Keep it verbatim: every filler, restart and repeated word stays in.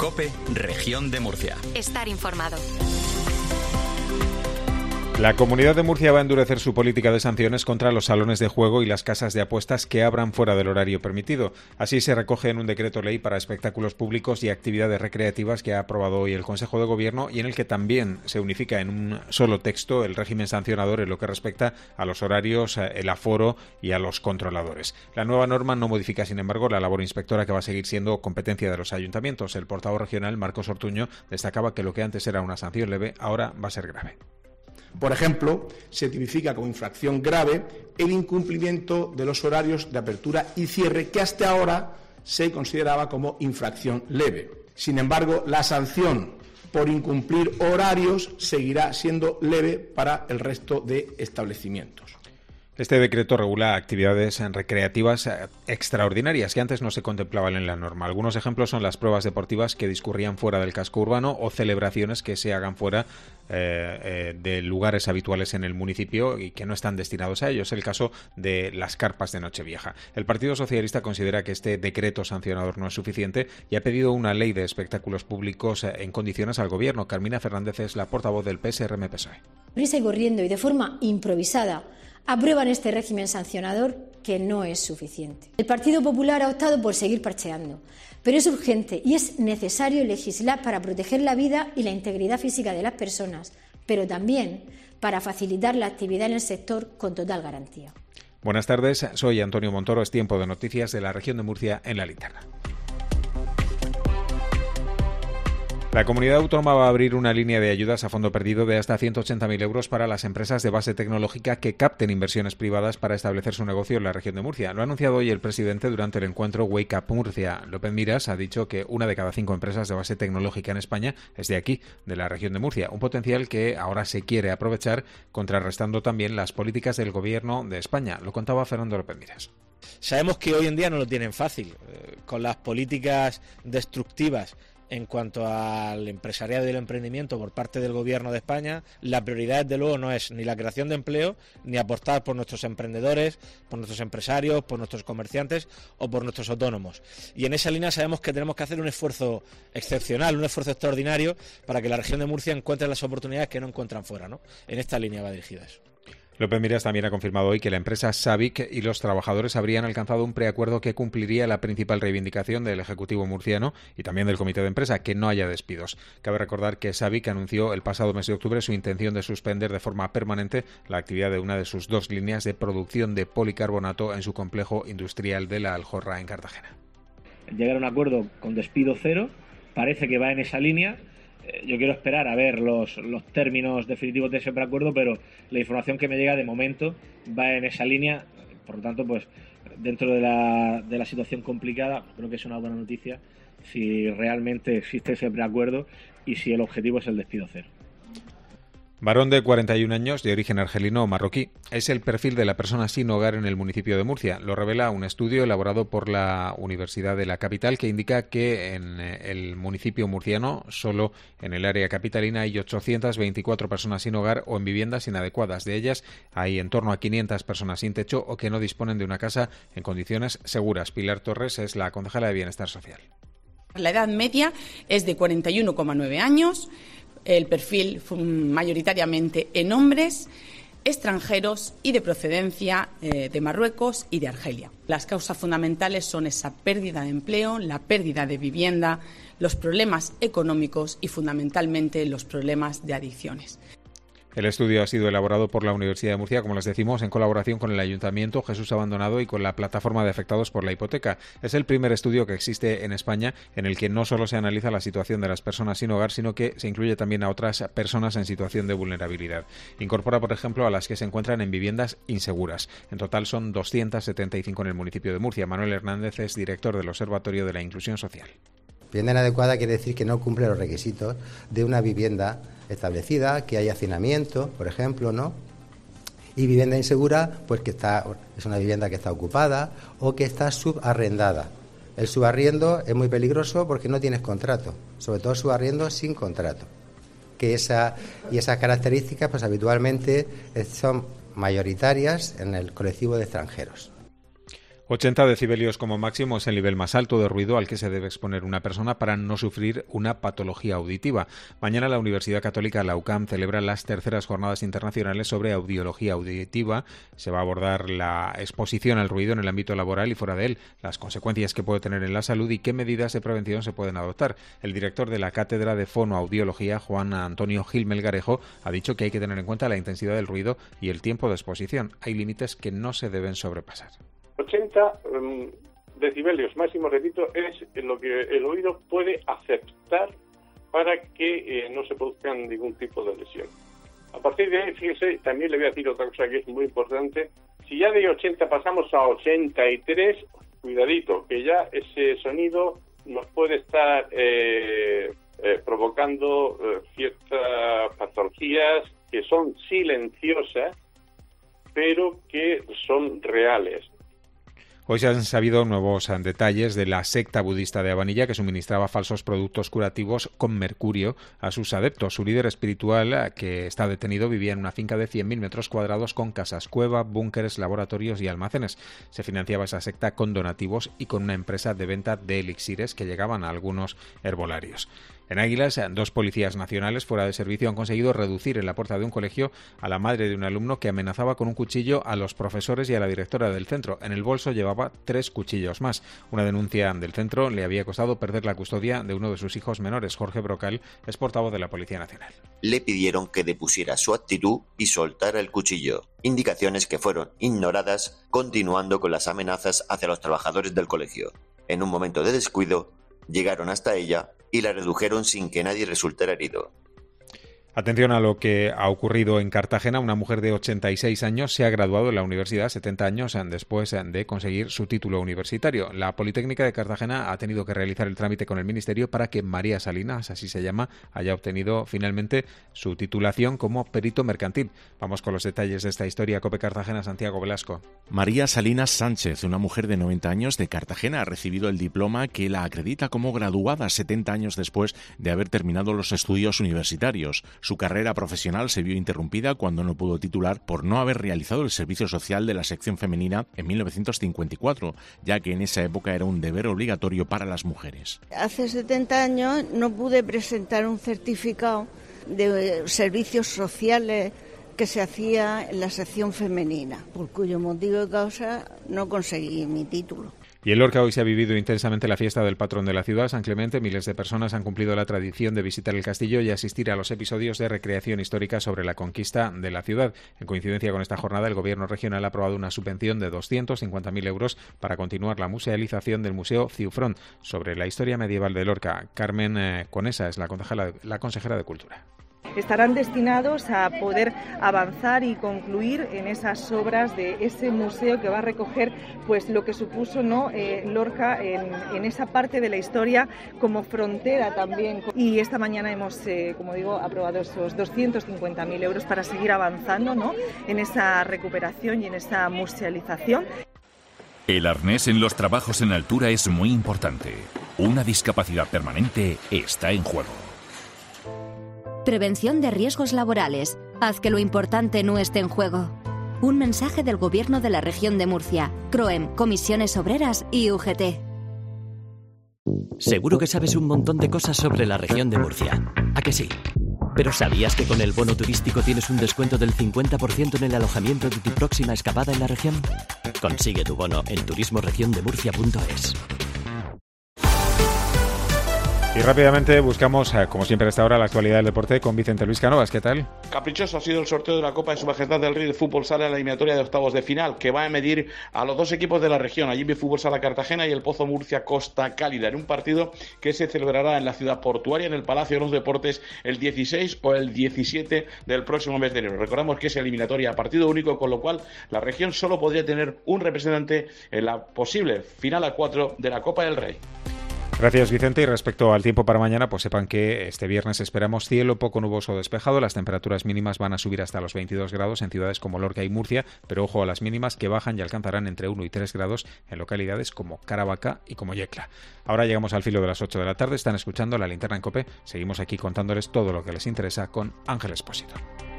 COPE, Región de Murcia. Estar informado. La Comunidad de Murcia va a endurecer su política de sanciones contra los salones de juego y las casas de apuestas que abran fuera del horario permitido. Así se recoge en un decreto ley para espectáculos públicos y actividades recreativas que ha aprobado hoy el Consejo de Gobierno y en el que también se unifica en un solo texto el régimen sancionador en lo que respecta a los horarios, el aforo y a los controladores. La nueva norma no modifica, sin embargo, la labor inspectora que va a seguir siendo competencia de los ayuntamientos. El portavoz regional, Marcos Ortuño, destacaba que lo que antes era una sanción leve ahora va a ser grave. Por ejemplo, se tipifica como infracción grave el incumplimiento de los horarios de apertura y cierre que hasta ahora se consideraba como infracción leve. Sin embargo, la sanción por incumplir horarios seguirá siendo leve para el resto de establecimientos. Este decreto regula actividades recreativas extraordinarias que antes no se contemplaban en la norma. Algunos ejemplos son las pruebas deportivas que discurrían fuera del casco urbano o celebraciones que se hagan fuera eh, eh, de lugares habituales en el municipio y que no están destinados a ellos. Es el caso de las carpas de Nochevieja. El Partido Socialista considera que este decreto sancionador no es suficiente y ha pedido una ley de espectáculos públicos en condiciones al Gobierno. Carmina Fernández es la portavoz del P S R M P S O E. Prisa y corriendo y de forma improvisada aprueban este régimen sancionador que no es suficiente. El Partido Popular ha optado por seguir parcheando, pero es urgente y es necesario legislar para proteger la vida y la integridad física de las personas, pero también para facilitar la actividad en el sector con total garantía. Buenas tardes, soy Antonio Montoro, es tiempo de noticias de la región de Murcia en la linterna. La comunidad autónoma va a abrir una línea de ayudas a fondo perdido de hasta ciento ochenta mil euros para las empresas de base tecnológica que capten inversiones privadas para establecer su negocio en la región de Murcia. Lo ha anunciado hoy el presidente durante el encuentro Wake Up Murcia. López Miras ha dicho que una de cada cinco empresas de base tecnológica en España es de aquí, de la región de Murcia. Un potencial que ahora se quiere aprovechar, contrarrestando también las políticas del gobierno de España. Lo contaba Fernando López Miras. Sabemos que hoy en día no lo tienen fácil, eh, con las políticas destructivas en cuanto al empresariado y el emprendimiento por parte del Gobierno de España. La prioridad, desde luego, no es ni la creación de empleo, ni apostar por nuestros emprendedores, por nuestros empresarios, por nuestros comerciantes o por nuestros autónomos. Y en esa línea sabemos que tenemos que hacer un esfuerzo excepcional, un esfuerzo extraordinario para que la región de Murcia encuentre las oportunidades que no encuentran fuera, ¿no? En esta línea va dirigida eso. López Miras también ha confirmado hoy que la empresa Sabic y los trabajadores habrían alcanzado un preacuerdo que cumpliría la principal reivindicación del Ejecutivo murciano y también del Comité de Empresa, que no haya despidos. Cabe recordar que Sabic anunció el pasado mes de octubre su intención de suspender de forma permanente la actividad de una de sus dos líneas de producción de policarbonato en su complejo industrial de La Aljorra, en Cartagena. Llegar a un acuerdo con despido cero parece que va en esa línea. Yo quiero esperar a ver los, los términos definitivos de ese preacuerdo, pero la información que me llega de momento va en esa línea. Por lo tanto, pues dentro de la, de la situación complicada, creo que es una buena noticia si realmente existe ese preacuerdo y si el objetivo es el despido cero. Varón de cuarenta y un años, de origen argelino o marroquí. Es el perfil de la persona sin hogar en el municipio de Murcia. Lo revela un estudio elaborado por la Universidad de la Capital que indica que en el municipio murciano, solo en el área capitalina, hay ochocientas veinticuatro personas sin hogar o en viviendas inadecuadas. De ellas, hay en torno a quinientas personas sin techo o que no disponen de una casa en condiciones seguras. Pilar Torres es la concejala de Bienestar Social. La edad media es de cuarenta y uno coma nueve años. El perfil mayoritariamente en hombres, extranjeros y de procedencia eh, de Marruecos y de Argelia. Las causas fundamentales son esa pérdida de empleo, la pérdida de vivienda, los problemas económicos y fundamentalmente los problemas de adicciones. El estudio ha sido elaborado por la Universidad de Murcia, como les decimos, en colaboración con el Ayuntamiento Jesús Abandonado y con la Plataforma de Afectados por la Hipoteca. Es el primer estudio que existe en España en el que no solo se analiza la situación de las personas sin hogar, sino que se incluye también a otras personas en situación de vulnerabilidad. Incorpora, por ejemplo, a las que se encuentran en viviendas inseguras. En total son doscientas setenta y cinco en el municipio de Murcia. Manuel Hernández es director del Observatorio de la Inclusión Social. Vivienda inadecuada quiere decir que no cumple los requisitos de una vivienda establecida, que hay hacinamiento, por ejemplo, ¿no? Y vivienda insegura, pues que está es una vivienda que está ocupada o que está subarrendada. El subarriendo es muy peligroso porque no tienes contrato, sobre todo subarriendo sin contrato. Que esa y esas características, pues habitualmente son mayoritarias en el colectivo de extranjeros. ochenta decibelios como máximo es el nivel más alto de ruido al que se debe exponer una persona para no sufrir una patología auditiva. Mañana la Universidad Católica, la U C A M, celebra las terceras jornadas internacionales sobre audiología auditiva. Se va a abordar la exposición al ruido en el ámbito laboral y fuera de él, las consecuencias que puede tener en la salud y qué medidas de prevención se pueden adoptar. El director de la Cátedra de Fonoaudiología, Juan Antonio Gil Melgarejo, ha dicho que hay que tener en cuenta la intensidad del ruido y el tiempo de exposición. Hay límites que no se deben sobrepasar. ochenta um, decibelios máximo, repito, es lo que el oído puede aceptar para que eh, no se produzca ningún tipo de lesión. A partir de ahí, fíjese, también le voy a decir otra cosa que es muy importante. Si ya de ochenta pasamos a ochenta y tres, cuidadito, que ya ese sonido nos puede estar eh, eh, provocando eh, ciertas patologías que son silenciosas, pero que son reales. Hoy se han sabido nuevos detalles de la secta budista de Abanilla que suministraba falsos productos curativos con mercurio a sus adeptos. Su líder espiritual, que está detenido, vivía en una finca de cien mil metros cuadrados con casas cueva, búnkeres, laboratorios y almacenes. Se financiaba esa secta con donativos y con una empresa de venta de elixires que llegaban a algunos herbolarios. En Águilas, dos policías nacionales fuera de servicio han conseguido reducir en la puerta de un colegio a la madre de un alumno que amenazaba con un cuchillo a los profesores y a la directora del centro. En el bolso llevaba tres cuchillos más. Una denuncia del centro le había costado perder la custodia de uno de sus hijos menores. Jorge Brocal es portavoz de la Policía Nacional. Le pidieron que depusiera su actitud y soltara el cuchillo. Indicaciones que fueron ignoradas, continuando con las amenazas hacia los trabajadores del colegio. En un momento de descuido, llegaron hasta ella y la redujeron sin que nadie resultara herido. Atención a lo que ha ocurrido en Cartagena. Una mujer de ochenta y seis años se ha graduado en la universidad setenta años después de conseguir su título universitario. La Politécnica de Cartagena ha tenido que realizar el trámite con el Ministerio para que María Salinas, así se llama, haya obtenido finalmente su titulación como perito mercantil. Vamos con los detalles de esta historia. COPE Cartagena, Santiago Velasco. María Salinas Sánchez, una mujer de noventa años de Cartagena, ha recibido el diploma que la acredita como graduada setenta años después de haber terminado los estudios universitarios. Su carrera profesional se vio interrumpida cuando no pudo titular por no haber realizado el servicio social de la sección femenina en mil novecientos cincuenta y cuatro, ya que en esa época era un deber obligatorio para las mujeres. Hace setenta años no pude presentar un certificado de servicios sociales que se hacía en la sección femenina, por cuyo motivo de causa no conseguí mi título. Y en Lorca hoy se ha vivido intensamente la fiesta del patrón de la ciudad, San Clemente. Miles de personas han cumplido la tradición de visitar el castillo y asistir a los episodios de recreación histórica sobre la conquista de la ciudad. En coincidencia con esta jornada, el Gobierno regional ha aprobado una subvención de doscientos cincuenta mil euros para continuar la musealización del Museo Ciufrón sobre la historia medieval de Lorca. Carmen eh, Conesa es la consejera, la consejera de Cultura. Estarán destinados a poder avanzar y concluir en esas obras de ese museo que va a recoger pues lo que supuso no eh, Lorca en, en esa parte de la historia como frontera también. Y esta mañana hemos, eh, como digo, aprobado esos doscientos cincuenta mil euros para seguir avanzando ¿no? en esa recuperación y en esa musealización. El arnés en los trabajos en altura es muy importante. Una discapacidad permanente está en juego. Prevención de riesgos laborales. Haz que lo importante no esté en juego. Un mensaje del Gobierno de la Región de Murcia, CROEM, Comisiones Obreras y U G T. Seguro que sabes un montón de cosas sobre la Región de Murcia. ¿A que sí? ¿Pero sabías que con el bono turístico tienes un descuento del cincuenta por ciento en el alojamiento de tu próxima escapada en la región? Consigue tu bono en turismo región de murcia punto es. Y rápidamente buscamos, como siempre a esta hora, la actualidad del deporte con Vicente Luis Cánovas. ¿Qué tal? Caprichoso ha sido el sorteo de la Copa de Su Majestad del Rey de Fútbol Sala en la eliminatoria de octavos de final, que va a medir a los dos equipos de la región, allí Jimby Fútbol Sala Cartagena y el Pozo Murcia Costa Cálida, en un partido que se celebrará en la ciudad portuaria, en el Palacio de los Deportes, el dieciséis o el diecisiete del próximo mes de enero. Recordamos que es eliminatoria a partido único, con lo cual la región solo podría tener un representante en la posible final a cuatro de la Copa del Rey. Gracias, Vicente. Y respecto al tiempo para mañana, pues sepan que este viernes esperamos cielo poco nuboso o despejado. Las temperaturas mínimas van a subir hasta los veintidós grados en ciudades como Lorca y Murcia, pero ojo a las mínimas que bajan y alcanzarán entre uno y tres grados en localidades como Caravaca y como Yecla. Ahora llegamos al filo de las ocho de la tarde. Están escuchando La Linterna en COPE. Seguimos aquí contándoles todo lo que les interesa con Ángel Expósito.